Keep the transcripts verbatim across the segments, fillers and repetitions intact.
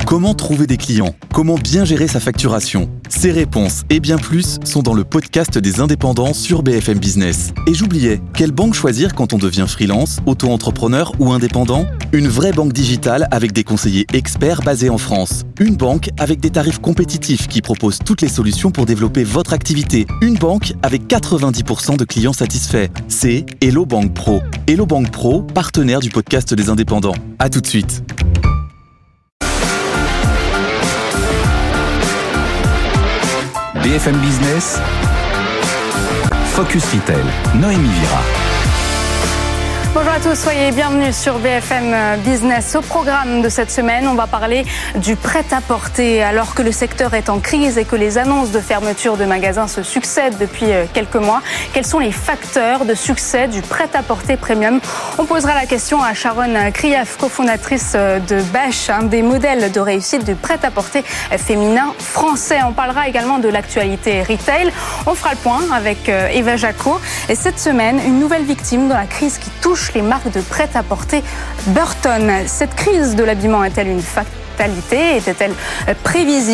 Comment trouver des clients ? Comment bien gérer sa facturation ? Ces réponses et bien plus sont dans le podcast des indépendants sur B F M Business. Et j'oubliais, quelle banque choisir quand on devient freelance, auto-entrepreneur ou indépendant ? Une vraie banque digitale avec des conseillers experts basés en France. Une banque avec des tarifs compétitifs qui propose toutes les solutions pour développer votre activité. Une banque avec quatre-vingt-dix pour cent de clients satisfaits. C'est Hello Bank Pro. Hello Bank Pro, partenaire du podcast des indépendants. À tout de suite. B F M Business, Focus Retail, Noémie Vira. Bonjour à tous, soyez bienvenus sur B F M Business. Au programme de cette semaine, on va parler du prêt-à-porter. Alors que le secteur est en crise et que les annonces de fermeture de magasins se succèdent depuis quelques mois, quels sont les facteurs de succès du prêt-à-porter premium ? On posera la question à Sharon Krief, cofondatrice de Bâche, un des modèles de réussite du prêt-à-porter féminin français. On parlera également de l'actualité retail. On fera le point avec Eva Jaco. Et cette semaine, une nouvelle victime dans la crise qui touche les marques de prêt-à-porter Burton. Cette crise de l'habillement est-elle une fatalité ? Était-elle prévisible ?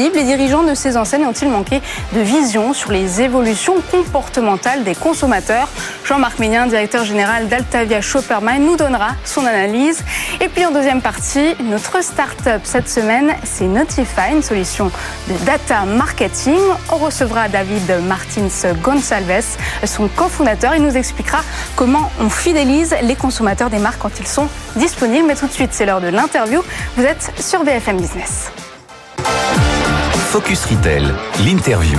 Les dirigeants de ces enseignes ont-ils manqué de vision sur les évolutions comportementales des consommateurs ? Jean-Marc Ménien, directeur général d'Altavia Shoppermine, nous donnera son analyse. Et puis en deuxième partie, notre start-up cette semaine, c'est Notify, une solution de data marketing. On recevra David Martins Gonçalves, son cofondateur. Il nous expliquera comment on fidélise les consommateurs des marques quand ils sont disponibles. Mais tout de suite, c'est l'heure de l'interview. Vous êtes sur B F M Business. Focus Retail, l'interview.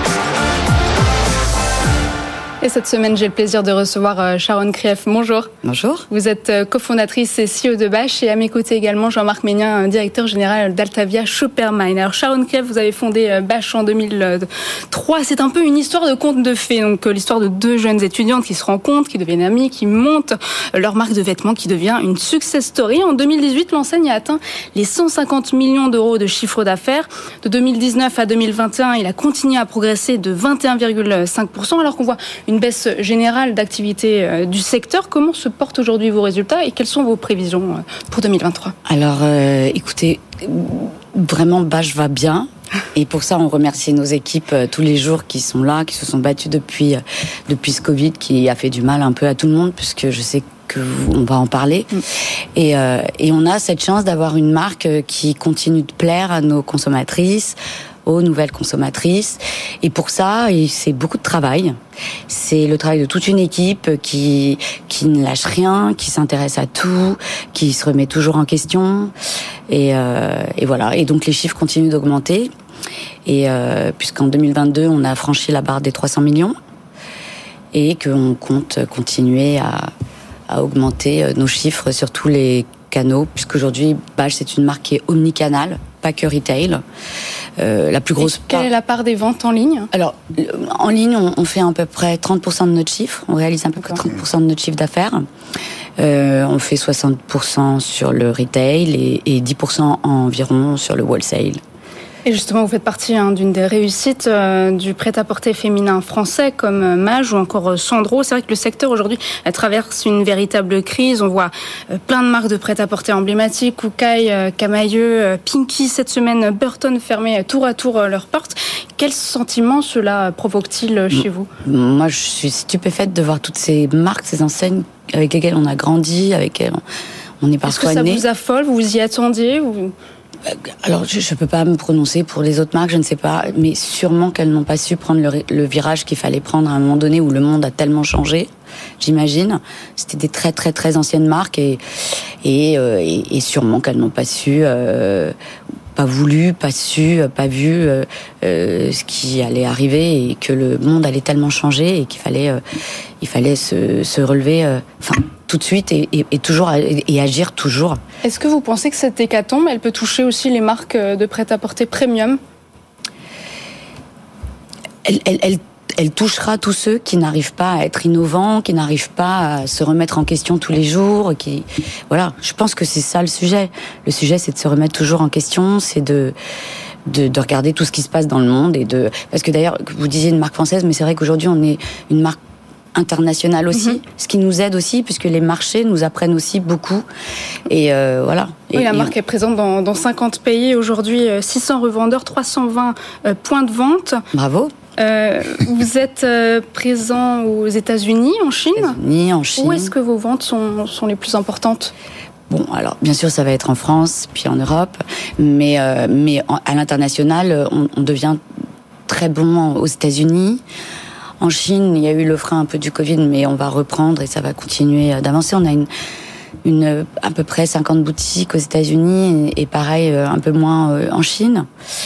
Et cette semaine, j'ai le plaisir de recevoir Sharon Krief. Bonjour. Bonjour. Vous êtes cofondatrice et C E O de Bâche et à mes côtés également Jean-Marc Ménien, directeur général d'Altavia Shoppermine. Alors Sharon Krief, vous avez fondé Bâche en deux mille trois. C'est un peu une histoire de conte de fées. Donc l'histoire de deux jeunes étudiantes qui se rencontrent, qui deviennent amies, qui montent leur marque de vêtements qui devient une success story. En deux mille dix-huit, l'enseigne a atteint les cent cinquante millions d'euros de chiffre d'affaires. De deux mille dix-neuf à deux mille vingt et un, il a continué à progresser de vingt et un virgule cinq pour cent alors qu'on voit une baisse générale d'activité du secteur. Comment se portent aujourd'hui vos résultats et quelles sont vos prévisions pour deux mille vingt-trois ? Alors, euh, écoutez, vraiment, Bâche va bien. Et pour ça, on remercie nos équipes euh, tous les jours qui sont là, qui se sont battues depuis, euh, depuis ce Covid, qui a fait du mal un peu à tout le monde, puisque je sais que vous, on va en parler. Mm. Et, euh, et on a cette chance d'avoir une marque qui continue de plaire à nos consommatrices, aux nouvelles consommatrices. Et pour ça, c'est beaucoup de travail. C'est le travail de toute une équipe qui qui ne lâche rien, qui s'intéresse à tout, qui se remet toujours en question. Et, euh, et voilà. Et donc les chiffres continuent d'augmenter. Et euh, puisqu'en deux mille vingt-deux, on a franchi la barre des trois cents millions et qu'on compte continuer à, à augmenter nos chiffres sur tous les canaux, puisqu'aujourd'hui, Bâche, c'est une marque qui est omnicanale, pas que retail. Euh, la plus grosse et quelle part... est la part des ventes en ligne ? Alors, en ligne, on, on fait à peu près trente pour cent de notre chiffre. On réalise à peu près trente pour cent de notre chiffre d'affaires. Euh, on fait soixante pour cent sur le retail et, et dix pour cent environ sur le wholesale. Et justement, vous faites partie hein, d'une des réussites euh, du prêt-à-porter féminin français comme euh, Maje ou encore euh, Sandro. C'est vrai que le secteur aujourd'hui traverse une véritable crise. On voit euh, plein de marques de prêt-à-porter emblématiques, Koukaï, euh, Camaïeu, euh, Pinky. Cette semaine, Burton fermait tour à tour euh, leurs portes. Quel sentiment cela provoque-t-il euh, chez vous ? Moi, je suis stupéfaite de voir toutes ces marques, ces enseignes avec lesquelles on a grandi, avec lesquelles on est parfois né. Est-ce que ça né. vous affole ? Vous vous y attendiez ou... Alors, je ne peux pas me prononcer pour les autres marques, je ne sais pas, mais sûrement qu'elles n'ont pas su prendre le, le virage qu'il fallait prendre à un moment donné où le monde a tellement changé, j'imagine. C'était des très très très anciennes marques et, et, euh, et, et sûrement qu'elles n'ont pas su, euh, pas voulu, pas su, pas vu euh, euh, ce qui allait arriver et que le monde allait tellement changer et qu'il fallait, euh, il fallait se, se relever, euh, enfin, tout de suite et, et, et toujours et, et agir toujours. Est-ce que vous pensez que cette hécatombe, elle peut toucher aussi les marques de prêt-à-porter premium ? Elle, elle, elle, elle touchera tous ceux qui n'arrivent pas à être innovants, qui n'arrivent pas à se remettre en question tous les jours. Qui, voilà, je pense que c'est ça le sujet. Le sujet, c'est de se remettre toujours en question, c'est de De, de regarder tout ce qui se passe dans le monde et de parce que d'ailleurs vous disiez une marque française, mais c'est vrai qu'aujourd'hui on est une marque international aussi, mmh. ce qui nous aide aussi, puisque les marchés nous apprennent aussi beaucoup. Et euh, voilà. Oui, et, la et marque on... est présente dans, dans cinquante pays aujourd'hui, six cents revendeurs, trois cent vingt euh, points de vente. Bravo. Euh, vous êtes euh, présent aux États-Unis, en Chine. États-Unis, en Chine. Où est-ce que vos ventes sont, sont les plus importantes ? Bon, alors bien sûr, ça va être en France, puis en Europe, mais euh, mais en, à l'international, on, on devient très bon aux États-Unis. En Chine, il y a eu le frein un peu du Covid, mais on va reprendre et ça va continuer d'avancer. On a une, une à peu près cinquante boutiques aux États-Unis et, et pareil, un peu moins en Chine.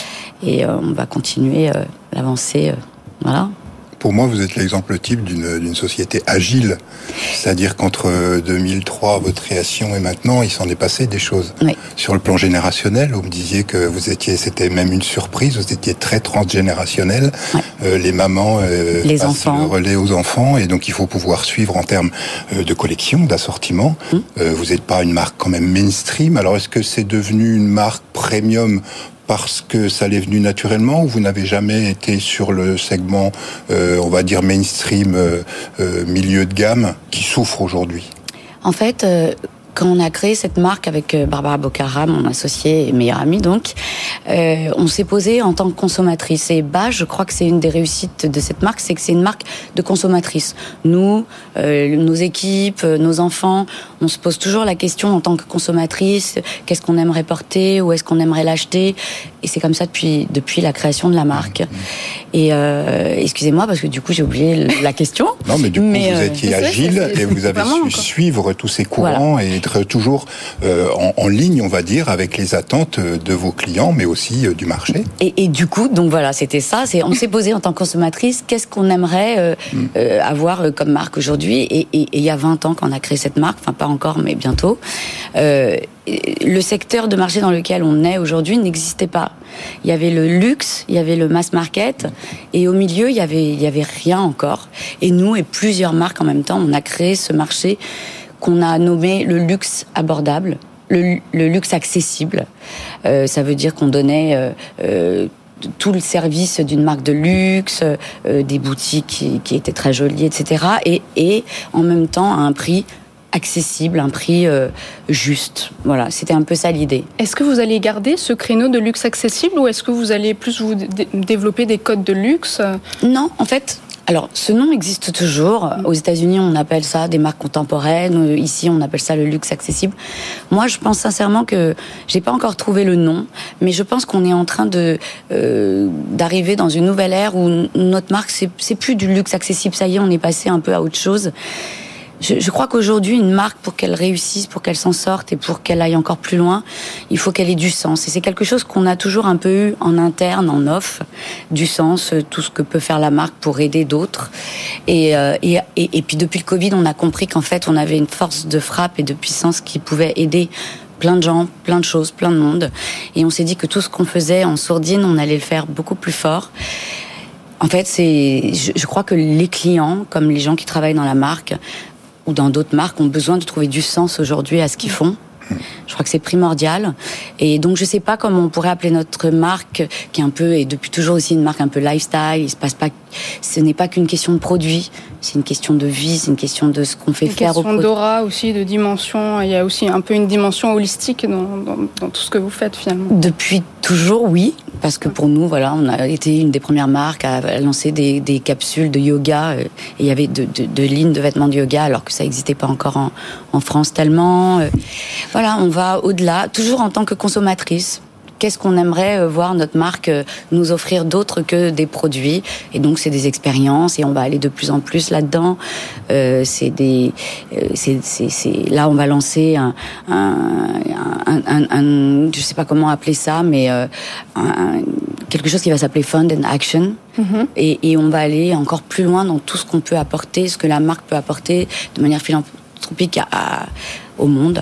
Et euh, on va continuer euh, l'avancer, euh, voilà. Pour moi, vous êtes l'exemple type d'une, d'une société agile. C'est-à-dire qu'entre deux mille trois, votre création, et maintenant, il s'en est passé des choses. Oui. Sur le plan générationnel, vous me disiez que vous étiez, c'était même une surprise, vous étiez très transgénérationnel. Oui. Euh, les mamans euh, les passent enfants. le relais aux enfants, et donc il faut pouvoir suivre en termes euh, de collection, d'assortiment. Mmh. Euh, vous n'êtes pas une marque quand même mainstream. Alors, est-ce que c'est devenu une marque premium parce que ça l'est venu naturellement, ou vous n'avez jamais été sur le segment, euh, on va dire mainstream, euh, euh, milieu de gamme, qui souffre aujourd'hui ? En fait, euh, quand on a créé cette marque avec Barbara Bocara, mon associée et meilleure amie donc, euh, on s'est posé en tant que consommatrice. Et bah, je crois que c'est une des réussites de cette marque, c'est que c'est une marque de consommatrice. Nous, euh, nos équipes, nos enfants, on se pose toujours la question en tant que consommatrice, qu'est-ce qu'on aimerait porter, où est-ce qu'on aimerait l'acheter. Et c'est comme ça depuis depuis la création de la marque. Et euh, excusez-moi parce que du coup j'ai oublié la question. Non, mais du coup mais, vous euh, étiez c'est agile vrai, c'est, et vous avez su encore. suivre tous ces courants, voilà. Et être toujours euh, en, en ligne, on va dire, avec les attentes de vos clients, mais aussi euh, du marché. Et, et du coup, donc voilà, c'était ça. C'est, on s'est posé en tant que consommatrice, qu'est-ce qu'on aimerait euh, mm. euh, avoir comme marque aujourd'hui. Et il y a vingt ans qu'on a créé cette marque, enfin pas encore, mais bientôt. Euh, le secteur de marché dans lequel on est aujourd'hui n'existait pas. Il y avait le luxe, il y avait le mass market, et au milieu, il y avait, il y avait rien encore. Et nous et plusieurs marques en même temps, on a créé ce marché qu'on a nommé le luxe abordable, le, le luxe accessible. Euh, ça veut dire qu'on donnait euh, euh, tout le service d'une marque de luxe, euh, des boutiques qui, qui étaient très jolies, et cetera. Et, et en même temps à un prix accessible, un prix euh, juste. Voilà, c'était un peu ça l'idée. Est-ce que vous allez garder ce créneau de luxe accessible ou est-ce que vous allez plus vous d- développer des codes de luxe ? Non, en fait, alors ce nom existe toujours. Aux États-Unis, on appelle ça des marques contemporaines. Ici, on appelle ça le luxe accessible. Moi, je pense sincèrement que j'ai pas encore trouvé le nom, mais je pense qu'on est en train de euh, d'arriver dans une nouvelle ère où notre marque c'est, c'est plus du luxe accessible. Ça y est, on est passé un peu à autre chose. Je, je crois qu'aujourd'hui, une marque, pour qu'elle réussisse, pour qu'elle s'en sorte et pour qu'elle aille encore plus loin, il faut qu'elle ait du sens. Et c'est quelque chose qu'on a toujours un peu eu en interne, en off, du sens, tout ce que peut faire la marque pour aider d'autres. Et, euh, et, et, et puis depuis le Covid, on a compris qu'en fait, on avait une force de frappe et de puissance qui pouvait aider plein de gens, plein de choses, plein de monde. Et on s'est dit que tout ce qu'on faisait en sourdine, on allait le faire beaucoup plus fort. En fait, c'est, je, je crois que les clients, comme les gens qui travaillent dans la marque, ou dans d'autres marques, ont besoin de trouver du sens aujourd'hui à ce qu'ils font. Je crois que c'est primordial. Et donc, je sais pas comment on pourrait appeler notre marque, qui est un peu, et depuis toujours aussi une marque un peu lifestyle. Il se passe pas, ce n'est pas qu'une question de produit. C'est une question de vie, c'est une question de ce qu'on fait une faire au produit. Une question d'aura aussi, de dimension. Il y a aussi un peu une dimension holistique dans, dans, dans tout ce que vous faites finalement. Depuis toujours, oui. Parce que pour nous, voilà, on a été une des premières marques à lancer des, des capsules de yoga. Et il y avait de, de, de lignes de vêtements de yoga, alors que ça n'existait pas encore en, en France tellement. Voilà, on va au-delà, toujours en tant que consommatrice. Qu'est-ce qu'on aimerait voir notre marque nous offrir d'autre que des produits ? Et donc, c'est des expériences et on va aller de plus en plus là-dedans. Euh, c'est des, c'est, c'est, c'est, là, on va lancer un, un, un, un, un je sais pas comment appeler ça, mais euh, un, quelque chose qui va s'appeler Fund and Action. Mm-hmm. Et, et on va aller encore plus loin dans tout ce qu'on peut apporter, ce que la marque peut apporter de manière philanthropique à, à, au monde.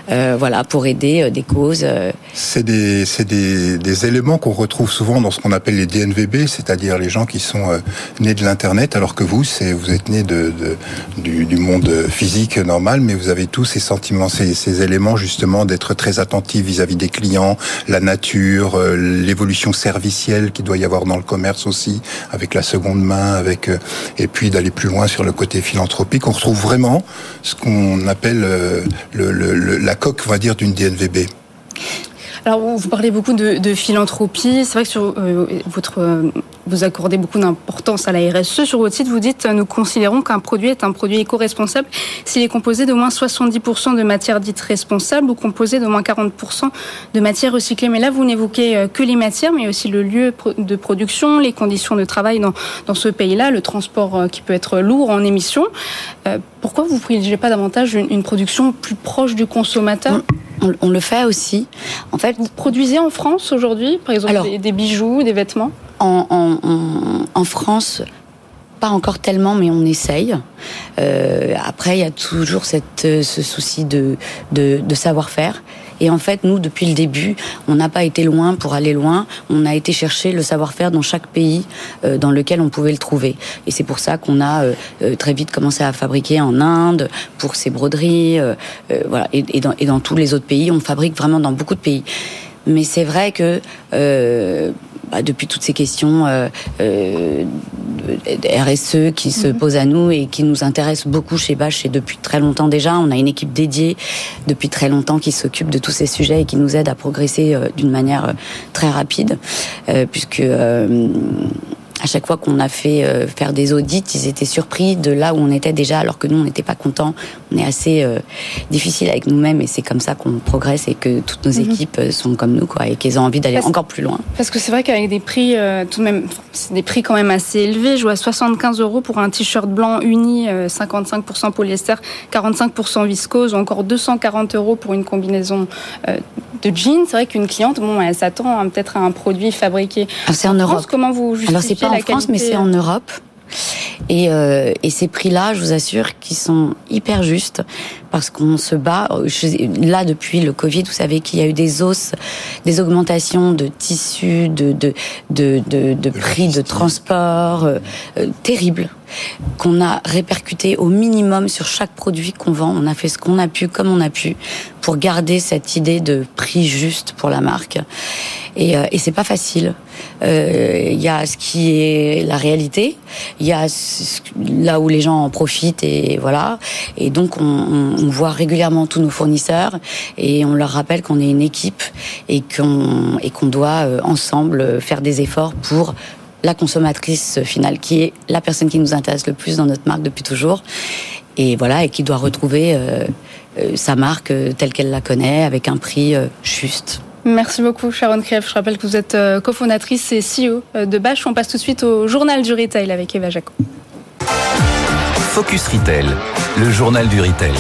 euh, voilà, pour aider euh, des causes. Euh... C'est des, c'est des, des éléments qu'on retrouve souvent dans ce qu'on appelle les D N V B, c'est-à-dire les gens qui sont euh, nés de l'internet, alors que vous, c'est vous êtes nés de, de du, du monde physique normal, mais vous avez tous ces sentiments, ces, ces éléments justement d'être très attentifs vis-à-vis des clients, la nature, euh, l'évolution servicielle qu'il doit y avoir dans le commerce aussi, avec la seconde main, avec euh, et puis d'aller plus loin sur le côté philanthropique. On retrouve vraiment ce qu'on appelle euh, le, le, le, la coque, on va dire, d'une D N V B. Alors, vous parlez beaucoup de, de philanthropie. C'est vrai que sur euh, votre, euh, vous accordez beaucoup d'importance à la R S E. Sur votre site, vous dites « Nous considérons qu'un produit est un produit éco-responsable s'il est composé d'au moins soixante-dix pour cent de matières dites responsables ou composé d'au moins quarante pour cent de matières recyclées ». Mais là, vous n'évoquez que les matières, mais aussi le lieu de production, les conditions de travail dans, dans ce pays-là, le transport qui peut être lourd en émissions. Euh, pourquoi vous ne privilégiez pas davantage une, une production plus proche du consommateur ? On, on le fait aussi. En fait, vous produisez en France aujourd'hui, par exemple, Alors, des, des bijoux, des vêtements ? En, en, en, en France, pas encore tellement, mais on essaye. Euh, après, il y a toujours cette, ce souci de, de, de savoir-faire. Et en fait, nous, depuis le début, on n'a pas été loin pour aller loin. On a été chercher le savoir-faire dans chaque pays euh, dans lequel on pouvait le trouver. Et c'est pour ça qu'on a euh, très vite commencé à fabriquer en Inde pour ces broderies. Euh, euh, voilà. Et, et, dans, et dans tous les autres pays, on fabrique vraiment dans beaucoup de pays. Mais c'est vrai que euh, bah, depuis toutes ces questions euh, euh, R S E qui se posent à nous et qui nous intéressent beaucoup chez Bache, et depuis très longtemps déjà, on a une équipe dédiée depuis très longtemps qui s'occupe de tous ces sujets et qui nous aide à progresser euh, d'une manière euh, très rapide, euh, puisque euh, à chaque fois qu'on a fait euh, faire des audits, ils étaient surpris de là où on était déjà, alors que nous, on n'était pas contents. On est assez euh, difficile avec nous-mêmes et c'est comme ça qu'on progresse et que toutes nos mm-hmm. équipes sont comme nous, quoi, et qu'elles ont envie d'aller parce, encore plus loin. Parce que c'est vrai qu'avec des prix, euh, tout de même, c'est des prix quand même assez élevés. Je vois soixante-quinze euros pour un t-shirt blanc uni, euh, cinquante-cinq pour cent polyester, quarante-cinq pour cent viscose, ou encore deux cent quarante euros pour une combinaison euh, de jeans. C'est vrai qu'une cliente, bon, elle s'attend hein, peut-être à un produit fabriqué. Alors, c'est en, en France. Europe. Comment vous justifiez Alors, c'est pas en France, mais c'est en Europe. Et, euh, et ces prix-là, je vous assure, qu'ils sont hyper justes parce qu'on se bat. Je, là, depuis le Covid, vous savez qu'il y a eu des hausses, des augmentations de tissus, de, de, de, de, de prix de transport euh, euh, terribles qu'on a répercuté au minimum sur chaque produit qu'on vend. On a fait ce qu'on a pu, comme on a pu, pour garder cette idée de prix juste pour la marque. Et, euh, et c'est pas facile. Il euh, y a ce qui est la réalité, il y a ce, là où les gens en profitent et voilà. Et donc on, on, on voit régulièrement tous nos fournisseurs et on leur rappelle qu'on est une équipe et qu'on et qu'on doit euh, ensemble faire des efforts pour la consommatrice finale, qui est la personne qui nous intéresse le plus dans notre marque depuis toujours. Et voilà, et qui doit retrouver euh, euh, sa marque euh, telle qu'elle la connaît, avec un prix euh, juste. Merci beaucoup Sharon Krief. Je rappelle que vous êtes euh, cofondatrice et C E O de Bache. On passe tout de suite au journal du retail avec Eva Jaco. Focus Retail, le journal du retail.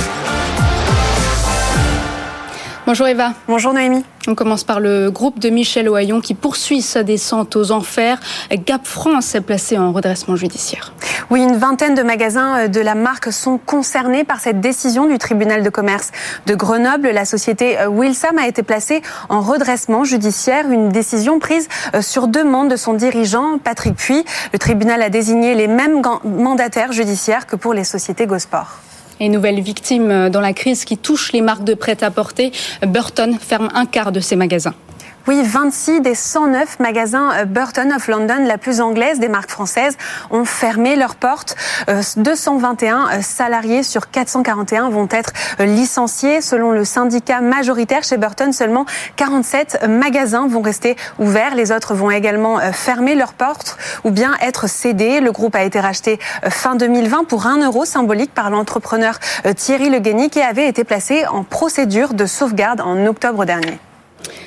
Bonjour Eva. Bonjour Noémie. On commence par le groupe de Michel Ohaillon qui poursuit sa descente aux enfers. Gap France est placé en redressement judiciaire. Oui, une vingtaine de magasins de la marque sont concernés par cette décision du tribunal de commerce de Grenoble. La société Wilsam a été placée en redressement judiciaire, une décision prise sur demande de son dirigeant Patrick Puy. Le tribunal a désigné les mêmes mandataires judiciaires que pour les sociétés Gosport. Et nouvelle victime dans la crise qui touche les marques de prêt-à-porter. Burton ferme un quart de ses magasins. Oui, vingt-six des cent neuf magasins Burton of London, la plus anglaise des marques françaises, ont fermé leurs portes. deux cent vingt et un salariés sur quatre cent quarante et un vont être licenciés. Selon le syndicat majoritaire chez Burton, seulement quarante-sept magasins vont rester ouverts. Les autres vont également fermer leurs portes ou bien être cédés. Le groupe a été racheté fin deux mille vingt pour un euro symbolique par l'entrepreneur Thierry Le Guény qui avait été placé en procédure de sauvegarde en octobre dernier.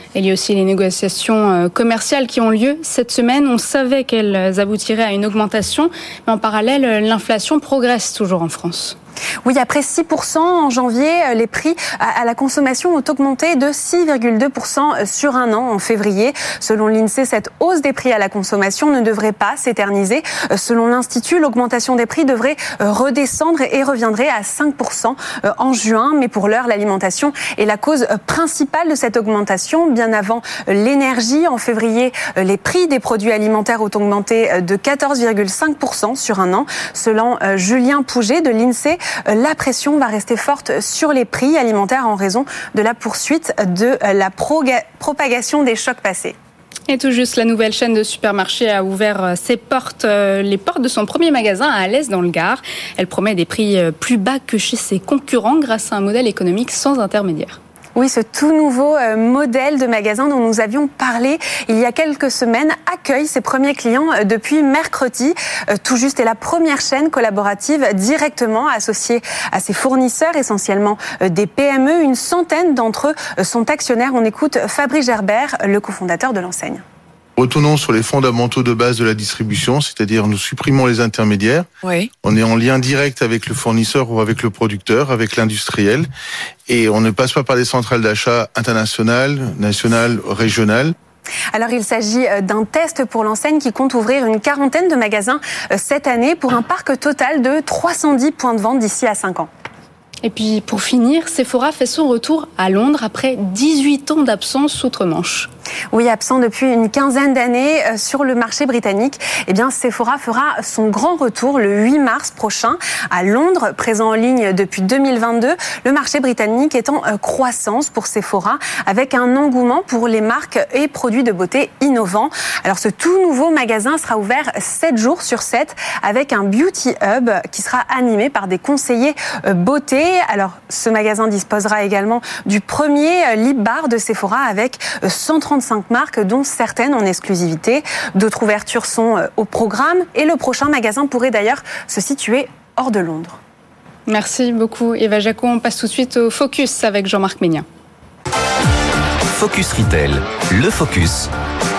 Il y a aussi les négociations commerciales qui ont lieu cette semaine. On savait qu'elles aboutiraient à une augmentation, mais en parallèle, l'inflation progresse toujours en France. Oui, après six pour cent en janvier, les prix à la consommation ont augmenté de six virgule deux pour cent sur un an en février. Selon l'INSEE, cette hausse des prix à la consommation ne devrait pas s'éterniser. Selon l'Institut, l'augmentation des prix devrait redescendre et reviendrait à cinq pour cent en juin. Mais pour l'heure, l'alimentation est la cause principale de cette augmentation. Bien avant l'énergie, en février, les prix des produits alimentaires ont augmenté de quatorze virgule cinq pour cent sur un an. Selon Julien Pouget de l'INSEE, la pression va rester forte sur les prix alimentaires en raison de la poursuite de la proga- propagation des chocs passés. Et tout juste, la nouvelle chaîne de supermarchés a ouvert ses portes, les portes de son premier magasin à Alès dans le Gard. Elle promet des prix plus bas que chez ses concurrents grâce à un modèle économique sans intermédiaire. Oui, ce tout nouveau modèle de magasin dont nous avions parlé il y a quelques semaines accueille ses premiers clients depuis mercredi. Tout juste est la première chaîne collaborative directement associée à ses fournisseurs, essentiellement des P M E. Une centaine d'entre eux sont actionnaires. On écoute Fabrice Gerbert, le cofondateur de l'enseigne. Retournons sur les fondamentaux de base de la distribution, c'est-à-dire nous supprimons les intermédiaires. Oui. On est en lien direct avec le fournisseur ou avec le producteur, avec l'industriel. Et on ne passe pas par des centrales d'achat internationales, nationales, régionales. Alors il s'agit d'un test pour l'enseigne qui compte ouvrir une quarantaine de magasins cette année pour un parc total de trois cent dix points de vente d'ici à cinq ans. Et puis pour finir, Sephora fait son retour à Londres après dix-huit ans d'absence outre-Manche. Oui, absent depuis une quinzaine d'années sur le marché britannique, eh bien Sephora fera son grand retour le huit mars prochain à Londres, présent en ligne depuis deux mille vingt-deux. Le marché britannique est en croissance pour Sephora avec un engouement pour les marques et produits de beauté innovants. Alors ce tout nouveau magasin sera ouvert sept jours sur sept avec un beauty hub qui sera animé par des conseillers beauté. Alors ce magasin disposera également du premier lip bar de Sephora avec cent trente-cinq marques, dont certaines en exclusivité. D'autres ouvertures sont au programme et le prochain magasin pourrait d'ailleurs se situer hors de Londres. Merci beaucoup Eva Jacot. On passe tout de suite au Focus avec Jean-Marc Ménien. Focus Retail, le Focus.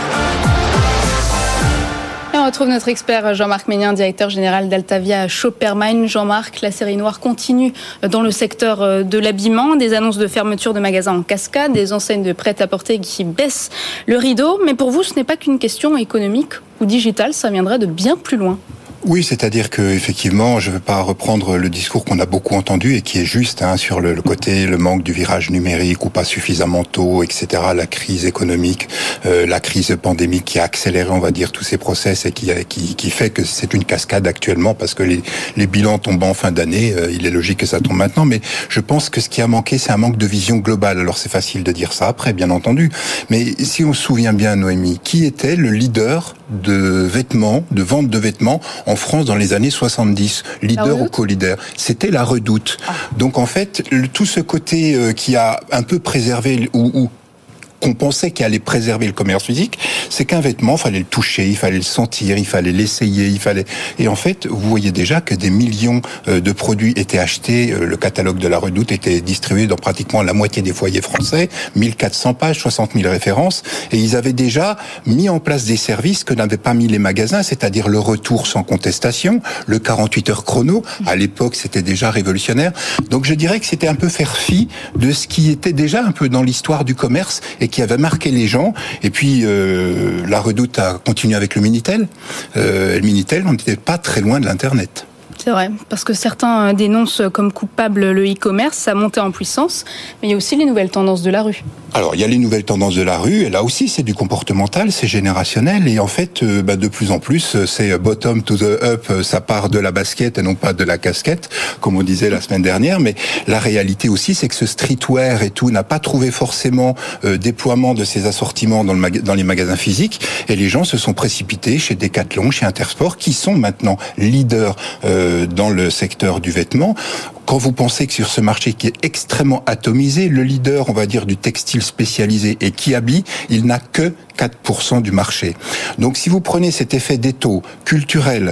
On retrouve notre expert Jean-Marc Ménien, directeur général d'Altavia Shoppermine. Jean-Marc, la série noire continue dans le secteur de l'habillement. Des annonces de fermeture de magasins en cascade, des enseignes de prêt-à-porter qui baissent le rideau. Mais pour vous, ce n'est pas qu'une question économique ou digitale, ça viendrait de bien plus loin. Oui, c'est-à-dire que effectivement, je ne veux pas reprendre le discours qu'on a beaucoup entendu et qui est juste hein, sur le, le côté, le manque du virage numérique ou pas suffisamment tôt, et cetera. La crise économique, euh, la crise pandémique qui a accéléré, on va dire, tous ces process et qui, qui, qui fait que c'est une cascade actuellement parce que les, les bilans tombent en fin d'année. Euh, il est logique que ça tombe maintenant, mais je pense que ce qui a manqué, c'est un manque de vision globale. Alors c'est facile de dire ça après, bien entendu, mais si on se souvient bien, Noémie, qui était le leader de vêtements, de vente de vêtements en France dans les années soixante-dix, leader ou co-leader, c'était la Redoute. Ah. Donc en fait, le, tout ce côté euh, qui a un peu préservé ou, ou qu'on pensait qu'il allait préserver le commerce physique, c'est qu'un vêtement, il fallait le toucher, il fallait le sentir, il fallait l'essayer, il fallait... Et en fait, vous voyez déjà que des millions de produits étaient achetés, le catalogue de la Redoute était distribué dans pratiquement la moitié des foyers français, mille quatre cents pages, soixante mille références, et ils avaient déjà mis en place des services que n'avaient pas mis les magasins, c'est-à-dire le retour sans contestation, le quarante-huit heures chrono, à l'époque c'était déjà révolutionnaire. Donc je dirais que c'était un peu faire fi de ce qui était déjà un peu dans l'histoire du commerce et qui avait marqué les gens. Et puis euh, la Redoute a continué avec le Minitel. Euh, le Minitel, on n'était pas très loin de l'Internet. C'est vrai, parce que certains dénoncent comme coupable le e-commerce, sa montée en puissance, mais il y a aussi les nouvelles tendances de la rue. Alors, il y a les nouvelles tendances de la rue, et là aussi, c'est du comportemental, c'est générationnel, et en fait, euh, bah, de plus en plus, c'est bottom to the up, ça part de la basket et non pas de la casquette, comme on disait la semaine dernière, mais la réalité aussi, c'est que ce streetwear et tout n'a pas trouvé forcément euh, déploiement de ses assortiments dans, le maga- dans les magasins physiques, et les gens se sont précipités chez Decathlon, chez Intersport, qui sont maintenant leaders euh, dans le secteur du vêtement. Quand vous pensez que sur ce marché qui est extrêmement atomisé, le leader, on va dire, du textile spécialisé et Kiabi, il n'a que quatre pour cent du marché. Donc si vous prenez cet effet d'étau culturel,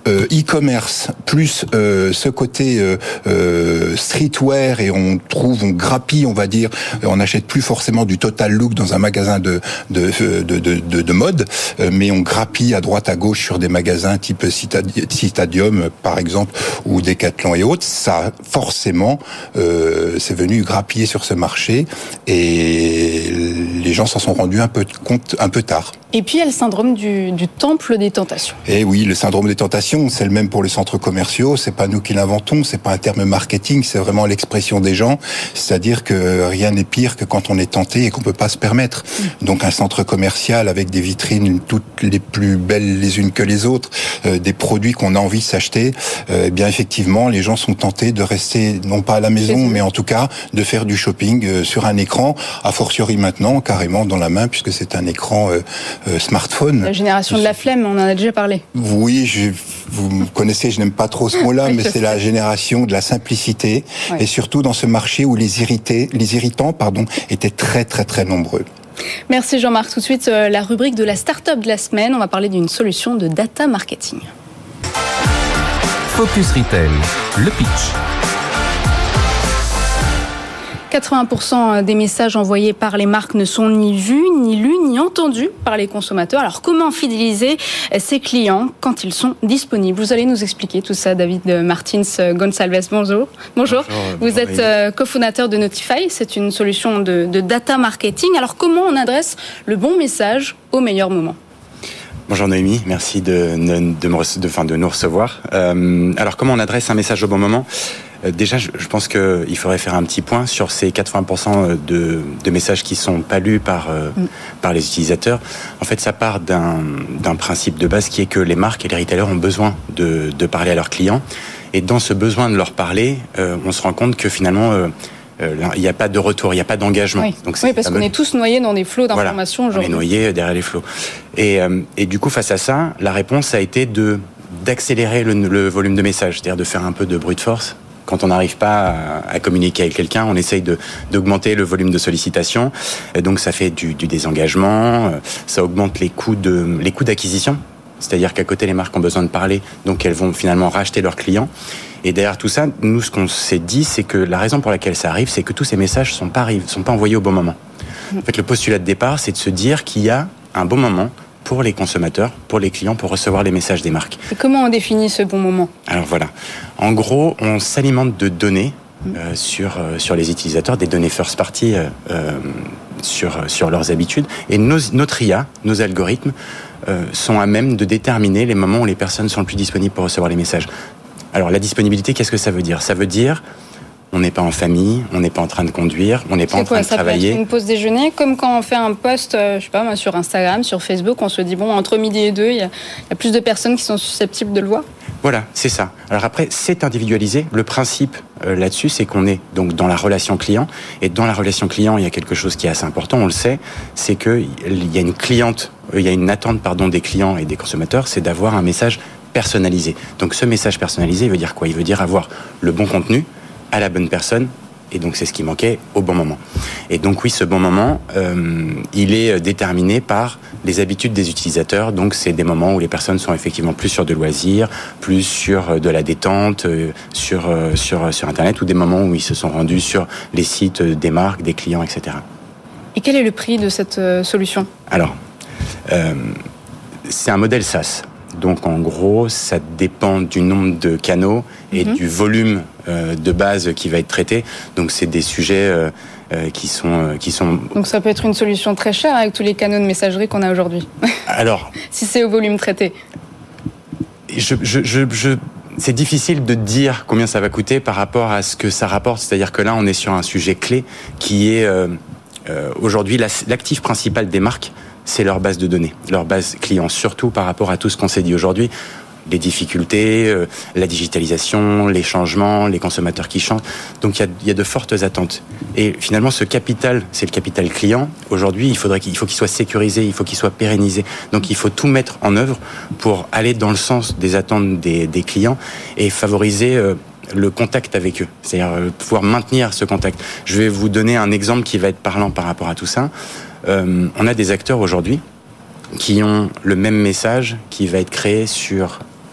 euh, e-commerce plus euh, ce côté euh, euh, streetwear, et on trouve, on grappille, on va dire, on n'achète plus forcément du total look dans un magasin de de de de, de, de mode, euh, mais on grappille à droite à gauche sur des magasins type Citadium par exemple, ou Decathlon et autres. Ça forcément euh, c'est venu grappiller sur ce marché, et les gens s'en sont rendus un peu compte un peu tard. Et puis il y a le syndrome du, du temple des tentations. Et oui, le syndrome des tentations, c'est le même pour les centres commerciaux. C'est pas nous qui l'inventons, c'est pas un terme marketing, c'est vraiment l'expression des gens. C'est-à-dire que rien n'est pire que quand on est tenté et qu'on peut pas se permettre. Mmh. Donc un centre commercial avec des vitrines toutes les plus belles les unes que les autres, euh, des produits qu'on a envie de s'acheter, euh, eh bien effectivement, les gens sont tentés de rester non pas à la maison, mais en tout cas de faire du shopping euh, sur un écran, a fortiori maintenant carrément dans la main, puisque c'est un écran euh, euh, smartphone. La génération de la flemme, on en a déjà parlé. Oui, je, vous me connaissez, je n'aime pas trop ce mot-là, oui, mais c'est la génération de la simplicité, oui. Et surtout dans ce marché où les irrités, les irritants, pardon, étaient très très très nombreux. Merci Jean-Marc. Tout de suite, euh, la rubrique de la start-up de la semaine. On va parler d'une solution de data marketing. Focus Retail, le pitch. quatre-vingts pour cent des messages envoyés par les marques ne sont ni vus, ni lus, ni entendus par les consommateurs. Alors, comment fidéliser ces clients quand ils sont disponibles? Vous allez nous expliquer tout ça, David Martins Gonçalves. Bonjour. Bonjour. Bonjour. Vous bonjour, êtes euh, cofondateur de Notify. C'est une solution de, de data marketing. Alors, comment on adresse le bon message au meilleur moment? Bonjour Noémie, merci de, de, de, me, de, enfin, de nous recevoir. Euh, alors, comment on adresse un message au bon moment? Déjà, je pense qu'il faudrait faire un petit point sur ces quatre-vingts pour cent de, de messages qui sont pas lus par, mm. par les utilisateurs. En fait, ça part d'un, d'un principe de base qui est que les marques et les retailers ont besoin de, de parler à leurs clients. Et dans ce besoin de leur parler, euh, on se rend compte que finalement, euh, euh, il n'y a pas de retour, il n'y a pas d'engagement. Oui, Donc, c'est oui parce fameux... qu'on est tous noyés dans des flots d'informations voilà, aujourd'hui. On est noyés derrière les flots. Et, euh, et du coup, face à ça, la réponse a été de, d'accélérer le, le volume de messages, c'est-à-dire de faire un peu de brute force. Quand on n'arrive pas à, à communiquer avec quelqu'un, on essaye de, d'augmenter le volume de sollicitations. Et donc ça fait du, du désengagement, ça augmente les coûts, de, les coûts d'acquisition. C'est-à-dire qu'à côté, les marques ont besoin de parler, donc elles vont finalement racheter leurs clients. Et derrière tout ça, nous, ce qu'on s'est dit, c'est que la raison pour laquelle ça arrive, c'est que tous ces messages ne sont pas, sont pas envoyés au bon moment. En fait, le postulat de départ, c'est de se dire qu'il y a un bon moment pour les consommateurs, pour les clients, pour recevoir les messages des marques. Et comment on définit ce bon moment? Alors voilà, en gros, on s'alimente de données euh, sur, euh, sur les utilisateurs, des données first party euh, euh, sur, sur leurs habitudes, et nos, notre I A, nos algorithmes, euh, sont à même de déterminer les moments où les personnes sont le plus disponibles pour recevoir les messages. Alors la disponibilité, qu'est-ce que ça veut dire? Ça veut dire... On n'est pas en famille, on n'est pas en train de conduire, on n'est pas c'est en train quoi, de ça travailler. Peut être une pause déjeuner, comme quand on fait un post, euh, je sais pas, sur Instagram, sur Facebook, on se dit bon, entre midi et deux, il y, y a plus de personnes qui sont susceptibles de le voir. Voilà, c'est ça. Alors après, c'est individualisé. Le principe euh, là-dessus, c'est qu'on est donc dans la relation client, et dans la relation client, il y a quelque chose qui est assez important. On le sait, c'est que il y a une cliente, euh, il y a une attente, pardon, des clients et des consommateurs, c'est d'avoir un message personnalisé. Donc ce message personnalisé, il veut dire quoi? Il veut dire avoir le bon contenu à la bonne personne, et donc c'est ce qui manquait au bon moment. Et donc oui, ce bon moment, euh, il est déterminé par les habitudes des utilisateurs, donc c'est des moments où les personnes sont effectivement plus sur de loisirs, plus sur de la détente, euh, sur, euh, sur, sur Internet, ou des moments où ils se sont rendus sur les sites des marques, des clients, et cetera. Et quel est le prix de cette euh, solution? Alors, euh, c'est un modèle SaaS. Donc en gros, ça dépend du nombre de canaux et mmh. du volume euh, de base qui va être traité. Donc c'est des sujets euh, euh, qui sont euh, qui sont. Donc ça peut être une solution très chère avec tous les canaux de messagerie qu'on a aujourd'hui. Alors, si c'est au volume traité. Je je je, je... C'est difficile de dire combien ça va coûter par rapport à ce que ça rapporte. C'est-à-dire que là, on est sur un sujet clé qui est euh, euh, aujourd'hui l'actif principal des marques. C'est leur base de données, leur base client, surtout par rapport à tout ce qu'on s'est dit aujourd'hui. Les difficultés, euh, la digitalisation, les changements, les consommateurs qui changent. Donc il y a, il y a de fortes attentes. Et finalement, ce capital, c'est le capital client. Aujourd'hui, il faudrait qu'il faut qu'il soit sécurisé, il faut qu'il soit pérennisé. Donc il faut tout mettre en œuvre pour aller dans le sens des attentes des, des clients et favoriser euh, le contact avec eux, c'est-à-dire euh, pouvoir maintenir ce contact. Je vais vous donner un exemple qui va être parlant par rapport à tout ça. Euh, on a des acteurs aujourd'hui qui ont le même message qui va être créé sur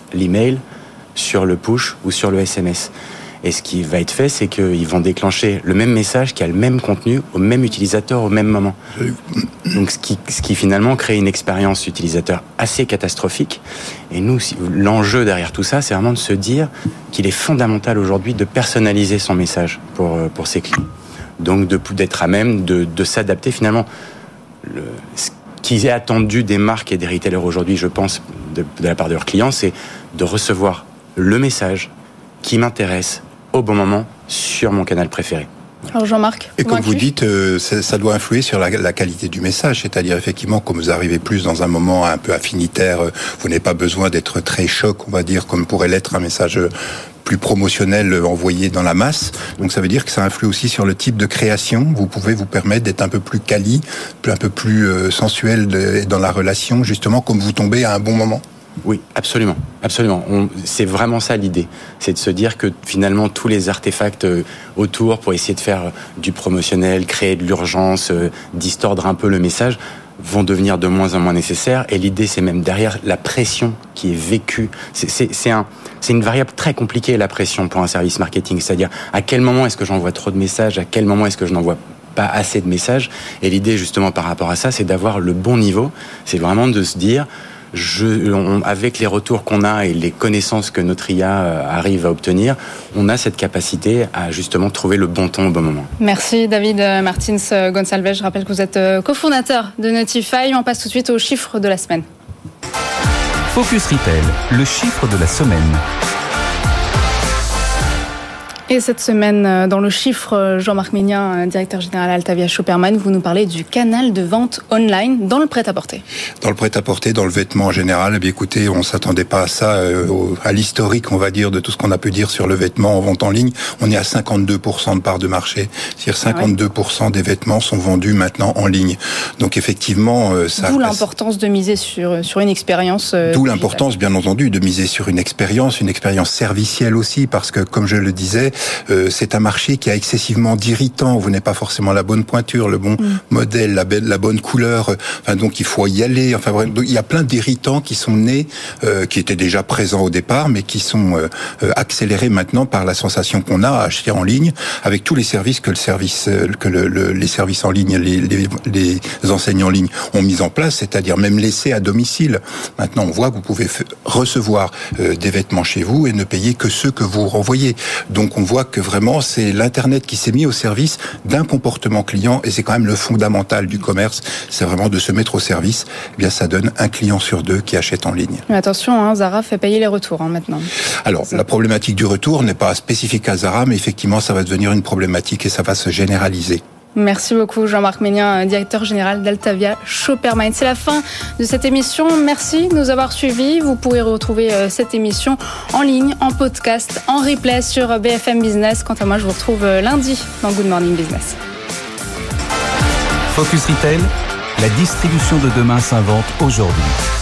l'email, sur le push ou sur le S M S. Et ce qui va être fait, c'est qu'ils vont déclencher le même message qui a le même contenu au même utilisateur au même moment. Donc ce qui, ce qui finalement crée une expérience utilisateur assez catastrophique. Et nous, l'enjeu derrière tout ça, c'est vraiment de se dire qu'il est fondamental aujourd'hui de personnaliser son message pour, pour ses clients. Donc de, d'être à même de, de s'adapter finalement. Le, ce qui est attendu des marques et des retailers aujourd'hui, je pense, de, de la part de leurs clients, c'est de recevoir le message qui m'intéresse au bon moment sur mon canal préféré. Alors Jean-Marc, et comme vous dites, euh, ça, ça doit influer sur la, la qualité du message, c'est-à-dire effectivement, comme vous arrivez plus dans un moment un peu affinitaire, euh, vous n'avez pas besoin d'être très choc, on va dire, comme pourrait l'être un message euh, plus promotionnel euh, envoyé dans la masse. Donc ça veut dire que ça influe aussi sur le type de création. Vous pouvez vous permettre d'être un peu plus quali, un peu plus euh, sensuel de, dans la relation, justement, comme vous tombez à un bon moment. Oui, absolument, absolument. On, c'est vraiment ça l'idée, c'est de se dire que finalement tous les artefacts autour pour essayer de faire du promotionnel, créer de l'urgence, euh, distordre un peu le message, vont devenir de moins en moins nécessaires. Et l'idée, c'est même derrière la pression qui est vécue. C'est, c'est, c'est, un, c'est une variable très compliquée, la pression pour un service marketing. C'est-à-dire à quel moment est-ce que j'envoie trop de messages, à quel moment est-ce que je n'envoie pas assez de messages. Et l'idée justement par rapport à ça, c'est d'avoir le bon niveau. C'est vraiment de se dire... Je, on, avec les retours qu'on a et les connaissances que notre I A arrive à obtenir, on a cette capacité à justement trouver le bon ton au bon moment. Merci David Martins Gonçalves. Je rappelle que vous êtes cofondateur de Notify. On passe tout de suite aux chiffres de la semaine. Focus Retail, le chiffre de la semaine. Et cette semaine, dans le chiffre, Jean-Marc Ménien, directeur général Altavia Shopperman, vous nous parlez du canal de vente online dans le prêt-à-porter. Dans le prêt-à-porter, dans le vêtement en général, eh bien écoutez, on s'attendait pas à ça, euh, à l'historique, on va dire, de tout ce qu'on a pu dire sur le vêtement en vente en ligne. On est à cinquante-deux pour cent de part de marché. C'est-à-dire cinquante-deux pour cent des vêtements sont vendus maintenant en ligne. Donc effectivement, euh, ça... D'où l'importance de miser sur, sur une expérience... Euh, D'où digitale. l'importance, bien entendu, de miser sur une expérience, une expérience servicielle aussi, parce que, comme je le disais, Euh, c'est un marché qui a excessivement d'irritants. Vous n'avez pas forcément la bonne pointure, le bon mmh. modèle, la, be- la bonne couleur. Enfin, donc il faut y aller. Enfin, bref, il y a plein d'irritants qui sont nés, euh, qui étaient déjà présents au départ, mais qui sont euh, euh, accélérés maintenant par la sensation qu'on a à acheter en ligne, avec tous les services que le service, euh, que le, le, les services en ligne, les, les, les enseignes en ligne ont mis en place, c'est-à-dire même laissés à domicile. Maintenant, on voit que vous pouvez f- recevoir euh, des vêtements chez vous et ne payer que ceux que vous renvoyez. Donc, on voit que vraiment, c'est l'Internet qui s'est mis au service d'un comportement client, et c'est quand même le fondamental du commerce, c'est vraiment de se mettre au service. Eh bien, ça donne un client sur deux qui achète en ligne. Mais attention, hein, Zara fait payer les retours hein, maintenant. Alors, ça. La problématique du retour n'est pas spécifique à Zara, mais effectivement, ça va devenir une problématique et ça va se généraliser. Merci beaucoup Jean-Marc Ménien, directeur général d'Altavia Shopperman. C'est la fin de cette émission. Merci de nous avoir suivis. Vous pourrez retrouver cette émission en ligne, en podcast, en replay sur B F M Business. Quant à moi, je vous retrouve lundi dans Good Morning Business. Focus Retail, la distribution de demain s'invente aujourd'hui.